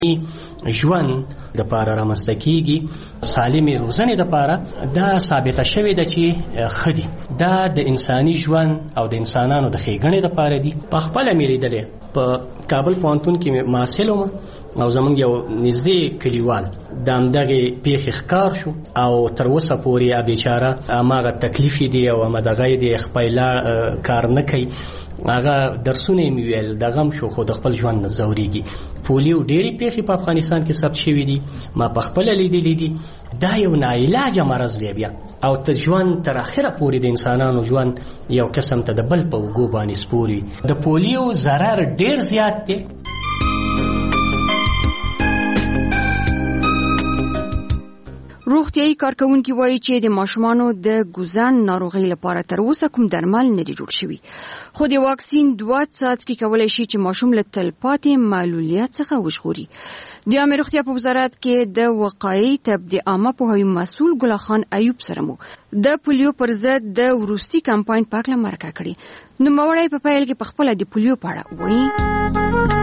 ژوند د پاره رامنځته کیږي، سالمې روزنې د پاره دا ثابته شوې ده چې خدي دا د انساني ژوند او د انسانانو د ښېګڼې د پاره دي. په خپل ملي دلې په کابل پوهنتون کې محصل وم او زمونږ یو نږدې کلیوال د همدغې پیښې ښکار شو او تر اوسه پورې بیچاره هماغه تکلیف دی او همدغه دی خپله کار نه کوي. هغه درسونه یې مې ویل د غم شو خو د خپل ژوند نه ځورېږي. پولیو ډېرې پیښې په افغانستان کې ثبت شوي دي، ما په خپله لیدلي دي. دا یو ناعلاجه مرض دی بیا او ته ژوند تر اخره پورې د انسانانو ژوند یو قسم ته د بل په اوږو باندې سپور وي. د پولیو ضرر ډېر زیات دی. روغتیايي کارکونکي وایي چې د ماشومانو د ګوزن ناروغۍ لپاره تر اوسه کوم درمل نه دي جوړ شوي، خو د واکسین 2 څاڅکي کولی شي چې ماشوم له تلپاتې معلولیت څخه وژغوري. د عامه روغتیا په وزارت کې د وقایي طب د عامه پوهاوي مسؤل ګل خان ایوب سره مو د پولیو پر ضد د وروستي کمپاین په اړه مرکه کړې. نوموړی په پیل کې په خپله د پولیو په اړه وایي.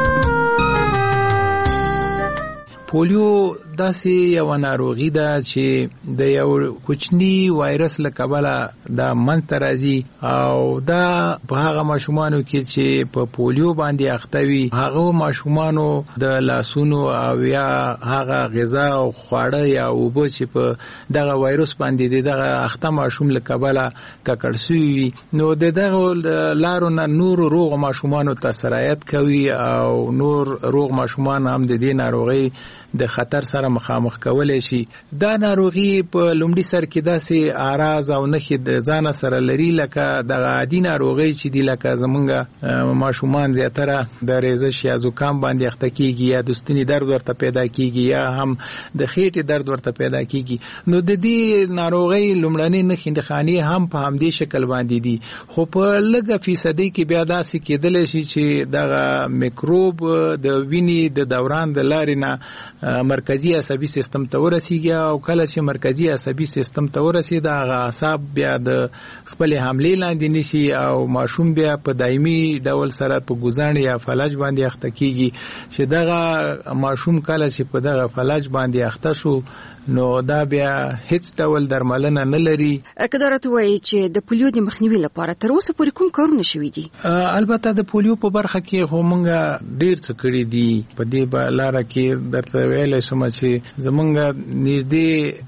پولیو داسې یو ناروغي ده چې د یو کوچني وایرس له کبله دا منځته راځي او دا په هغه ماشومانو کې چې په پولیو باندې اخته وي هغه ماشومانو د لاسونو او یا هغه غذا او خواړه یا اوبه چې په دغه وایرس باندې دغه اخته ماشوم له کبله ککړ شوي نو دغه لارو نه نور روغ ماشومانو ته سرایت کوي او نور روغ ماشومان هم د دې ناروغي د خطر سره مخامخ کولای شي. دا ناروغي په لومړي سر کې داسې اعراض او نښې د ځان سره لري لکه د عادي ناروغي چې دی لکه زمونږ ماشومان زیاتره د ریزش یا زکام باندې اخته کیږي یا د ستوني درد ورته پیدا کیږي یا هم د خېټې درد ورته پیدا کیږي. نو د دې ناروغي لومړنۍ نښې نښانې هم په همدې شکل باندې دي، خو په لږه فیصدي کې بیا داسې کېدلی شي چې دغه میکروب د وینې د دوران د لارې نه مرکزی عصبي سیستم ته ورسیږي او کله چې مرکزی عصبي سیستم ته ورسي دا اعصاب بیا د خپل حملې لاندې نشي او ماشوم بیا په دایمي ډول سره په ګوزن یا فلج باندې اخته کیږي چې دغه ماشوم کله چې په دغه فلج باندې اخته شو نو دا بیا هیڅ ډول درملنه نه لري. قدرت وایي چې د پولیو د مخنیوي لپاره تر اوسه پورې کوم کارونه شوي دي؟ البته د پولیو په برخه کې خو موږ ډیر څه کړي دي. په دې لاره کې درته ویلی شم چې زمونږ نږدې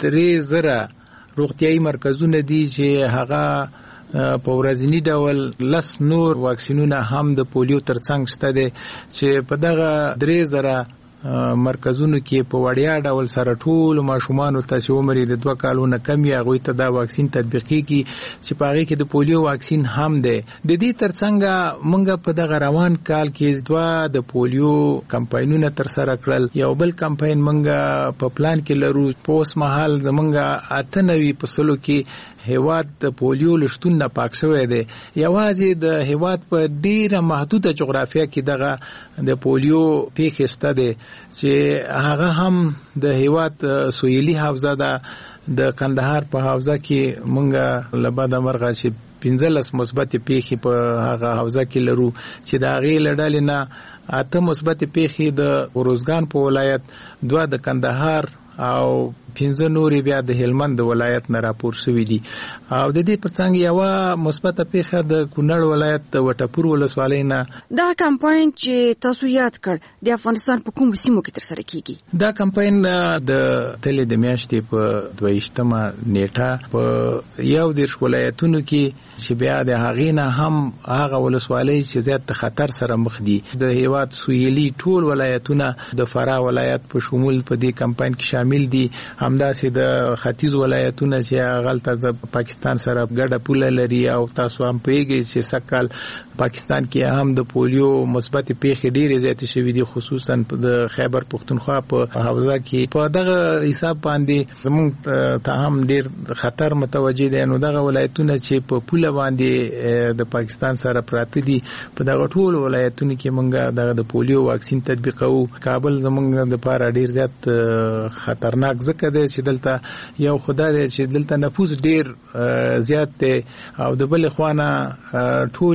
3000 روغتیايي مرکزونه دي چې هغه په ورځنی ډول 10 نور واکسینونه هم د پولیو ترڅنګ شته دي چې په دغه 3000 مرکزونو کې په وړیا ډول سره ټول ماشومان ته چې عمر د 2 کالونو کم یا غوي ته دا واکسین تطبیقي کی چې پاره کې د پولیو واکسین هم ده. د دې ترڅنګ مونږ په دغه روان کال کې 2 د پولیو کمپاینونه تر سره کړل. یو بل کمپاین مونږ په پلان کې لرو. په اوس مهال زمونږ 98 پسلو کې هیواد د پولیو لشتون نه پاک شوی دی. یوازې د هیواد په ډیره محدوده جغرافیه کې دغه د پولیو پیښې شته دي چې هغه هم د هیواد سویلي حوزه ده. د کندهار په حوزه کې مونږ لبد مرغه چې 15 مثبت پیښې په هغه حوزه کې لرو چې د هغې له ډلې نه 8 مثبت پیښې د اروزګان په ولایت، 2 د کندهار او 15 نورې بیا د هلمند ولایت نه راپور شوي دي. او د دې ترڅنګ یوه مثبته پیښه د کونړ ولایت د وټپور ولسوالۍ نه. دا کمپاین چې تاسو یاد کړ د افغانستان په کومو سیمو کې ترسره کیږي؟ دا کمپاین د تلې د میاشتې په 22مه نیټه په 11 ولایتونو کې چې بیا د هغې نه هم هغه ولسوالۍ چې زیات خطر سره مخ دي د هیواد سویلي ټول ولایتونه د فراه ولایت په شمول په دې کمپاین کې شامل دي. همداسې د ختیځ ولایتونه چې غلطه د پاکستان سره ګډه پوله لري او تاسو هم پوهیږئ چې سږکال پاکستان کې هم د پولیو مثبت پیښې ډېرې زیاتې شوي دي، خصوصا د خیبر پښتونخوا په حوزه کې. په دغه حساب باندې زموږ ته هم ډېر خطر متوجه دی. نو دغه ولایتونه چې په پوله باندې د پاکستان سره پراته دي په دغه ټول ولایتونو کې موږ دغه د پولیو واکسین تطبیقوو. کابل زموږ لپاره ډېر زیات خطرناک ځکه دی چې دلته یو خدای دی چې دلته نفوس ډیر زیات دی او د بل خوانه ټول لارې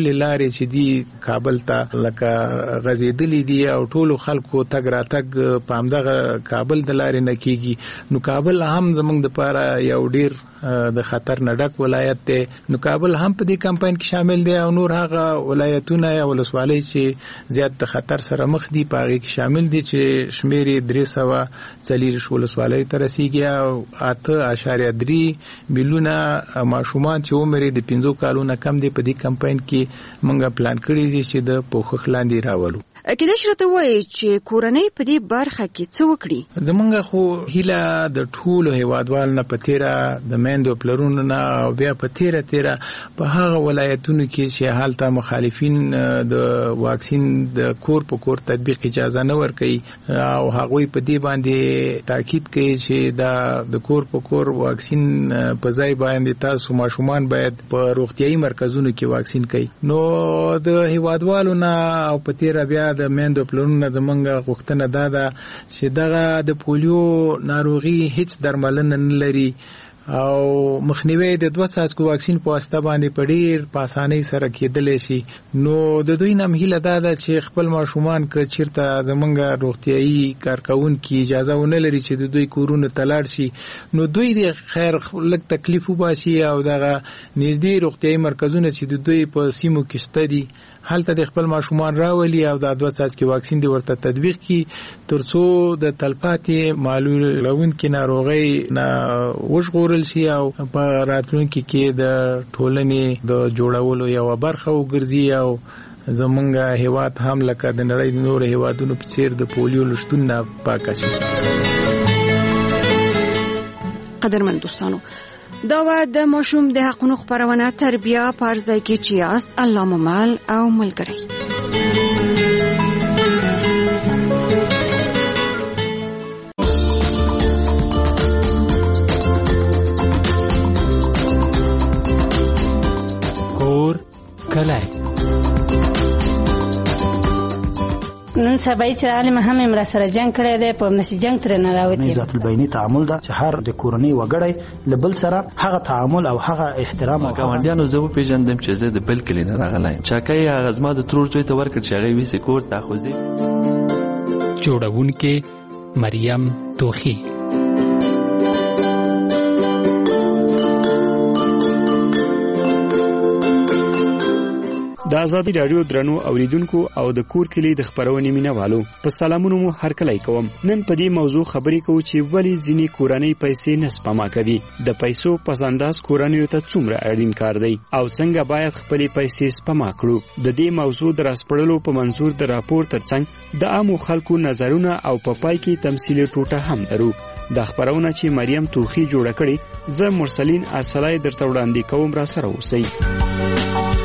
چې دی کابل ته لکه غزیدلی دی او ټول خلکو تګ راتګ په همدغه کابل د لارې نه کیږي نو کابل هم زمونږ د پاره یو ډیر د خطر نه ډک ولایت دی نو کابل هم په دې کمپاین کې شامل دی او نور هغه ولایتونه یا ولسوالۍ چې زیات د خطر سره مخ دي په هغه کې شامل دي چې شمیر 340 ولسوالۍ ته رسیدي او 8.3 میلیونه ماشومان چې عمر د 15 کالونو کم دي په دې کمپاین کې موږ پلان کړی دي چې د پوښښ لاندې راولو. کله چې راته وایي چې کورنۍ په دې برخه کې څه وکړي زمونږ خو هیله د ټولو هیوادوالو نه پتیرا د میندو پلرونو نه او بیا پتیرا په هغه ولایتونو کې چې حالته مخالفین د واکسین د کور په کور تطبیق اجازه نه ورکړي او هغه په دې باندې تاکید کوي چې د کور په کور واکسین په ځای باندې تاسو ماشومان باید په روغتيایي مرکزونو کې واکسین کړئ نو د هیوادوالو نه او پتیرا بیا د میندو پلرونو زمونږ غوښتنه ده چې دغه د پولیو ناروغي هیڅ درملنه نه لري او مخنیوي د 2 څاڅکو واکسین په واسطه باندې په ډیر په اسانۍ سره کېدلی شي نو د دوی نم هیله ده چې خپل ماشومان که چیرته زمونږ روغتيایي کارکونکو اجازه ونه لري چې د دوی کورونه تلاړ شي نو دوی د خیر لږ تکلیف وباسي او دغه نږدې روغتيایي مرکزونه چې د دوی په سیمو کې شته دي حالته د خپل ماشومان راولي او د 2 څاڅکي واکسین دی ورته تطبیق کی ترڅو د تلپاتې معلولونکو ناروغي نه وژغورل شي او په راتلونکي کې د ټولنې د جوړولو یو برخه وګرځي او زمونږ هیواد هم لکه د نړۍ نور هیوادونو په څیر د پولیو لشتون نه پاک شي. قدرمن دوستانو دا و د ماشوم د حقونو خبرونه تربیه پرځای کې چې است الله ممل او ملګری کور کله نن سبا چې عالم هم امر سره جنگ کړی دی په نشي جنگ تر نه راوتی ذات البینی تعامل دا چې هر د کورنۍ وګړی لبل سره هغه تعامل او هغه احترام او ګاونډیانو زه په پیژندم چې زه د بل کلی نه راغلایم چاکای هغه زما د ترور ځای ته ورکړ چې هغه وی سکور تاخذي جوړونکې مریم توخی د آزادی رادیو درنو اوریدونکو او د کور کلی د خبرونې مینوالو په سلامونو مو هر کله کوم نن په دې موضوع خبرې کوو چې ولی ځینی کورنۍ پیسې نه سپما کوي د پیسو پسنداز کورنۍ ته څومره اړین کار دی او څنګه باید خپل پیسې سپما کړو د دې موضوع در اسپړلو په منظور د راپور ترڅنګ د عامو خلکو نظرونه او په پای کې تمثيلي ټوټه هم درو د خبرونه چې مریم توخی جوړه کړي زه مرسلین ارسلای درته وړاندې کوم را سره اوسئ.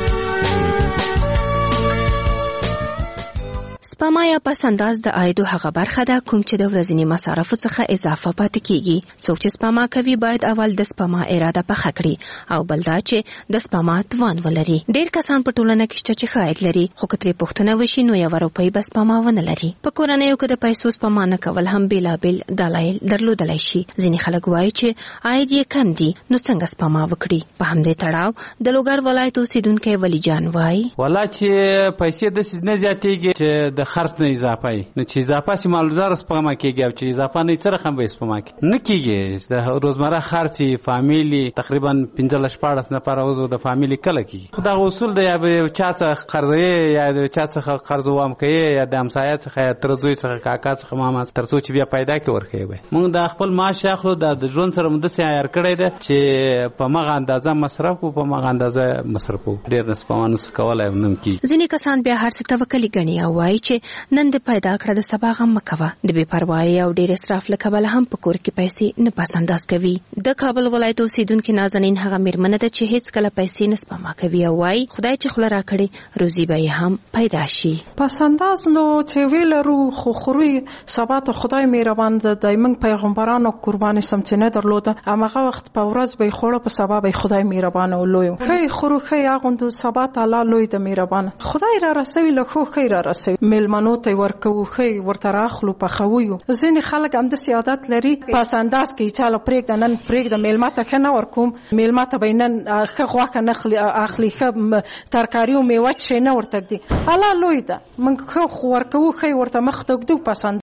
سپما یا پس انداز د عاید هغه برخه ده کوم چې د ورځني مصارفو څخه اضافه پاتې کیږي څوک چې سپما کوي باید اول د سپما اراده پخه کړي او بل دا چې د سپما توان ولري ډیر کسان په ټولنه کې چې عاید لري خو کترې پښتنه وشي نو یو روپۍ بس سپما ونه لري په کورنیو کې د پیسو سپما نه کول هم بلابل دلایل درلودلای شي ځینې خلک وایي چې عاید یې کم دي نو څنګه سپما وکړي په همدې تړاو د لوګر ولایت اوسیدونکو ولی جان وایي ولا چې پیسې د سید نه زیاتېږي چې د خرڅ نه اضافه نو چې اضافه سي مالدار سپما کېږي او چې اضافه نه تر خم به سپما کې نه کېږي د روزمره خرڅي فامیلی تقریبا 15-14 نفر عضو د فامیلی کله کېږي خو دا اصول د یا چا څخه قرضې یا د چا څخه قرض وام کوي یا د همسایه څخه تر زوی څخه کاکا څخه ماما تر څو چې بیا پیدا کې ورخی وي موږ د خپل معاش اخلو د ژوند سره مده سي عیار کړی دی چې په مغه اندازه مصرف او په مغه اندازه مصرف ډیر نسبانه نس کولای نم کی ځینې کسان بیا هر څه توکل غني او وایي چې نن د پیدا کړه د سبا غم مکوه د بے پروايي او ډیر اسراف لکبل هم په کور کې پیسې نه پسنداز کوي د کابل ولایت اوسیدونکو نازنین هغه میرمنه ده چې هیڅ کله پیسې نه سپما کوي او وایي خدای چې خله راکړي روزي به هم پیدا شي پسنداز نو چې ویلرو خو خوري سبا ته خدای مهربان ده دایمن پیغمبرانو قرباني سم چې نه درلوده هغه وخت په ورځ به خوړه په سبا به خدای مهربان او لوی خی خورو خی اغوند سبا تعالی لوی د مهربان خدای را رسوي لکه خیر را رسوي ملمنو ته ورکو خي ورته راخلو پخویو ځینې خلک هم د سیادت لري پاس انداز کې چاله پرېږده نن پرېږده میلمه ته ښه نه ورکوم میلمه ته به نن ښه غوښه نه اخلي ښه ترکاري او میوه چې نه ورته ږدي الله لوی ده موږ ښه ورکوو ښه ورته مخ ته ږدو پس